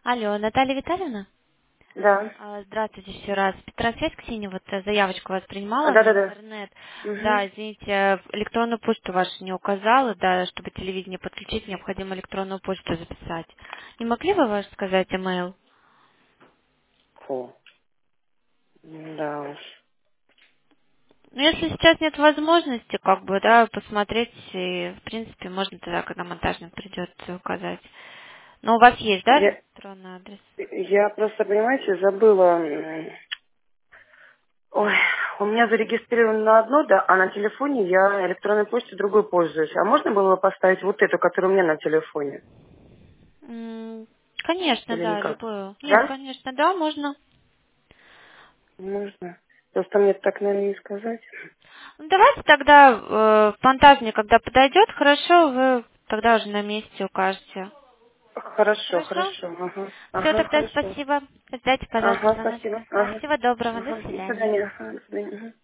Алло, Наталья Витальевна? Да. Здравствуйте еще раз. Петросвязь, Ксения, вот заявочку вас принимала на Да-да-да. интернет. Угу. Да, извините, электронную почту вашу не указала, да, чтобы телевидение подключить, необходимо электронную почту записать. Не могли бы вы сказать email? Фу. Да уж. Ну, если сейчас нет возможности, как бы, да, посмотреть, и, в принципе, можно тогда, когда монтажник придет, указать. Но у вас есть, да, Я, электронный адрес? я просто, понимаете, забыла. Ой, у меня зарегистрировано на одно, да, а на телефоне я электронной почтой другой пользуюсь. А можно было бы поставить вот эту, которая у меня на телефоне? Конечно, Или да, никак? любую. Нет, Да? конечно, да, можно. Можно. Просто мне так, наверное, не сказать. Ну, давайте тогда фантазия, когда подойдет, хорошо, вы тогда уже на месте укажете. Хорошо, Хорошо? хорошо. Ага, Все, ага, тогда хорошо. спасибо. Ждайте, пожалуйста, Ага, звоночка. спасибо. Да, Ага. всего доброго, до Ага, до свидания. свидания. Ага, до свидания. Ага.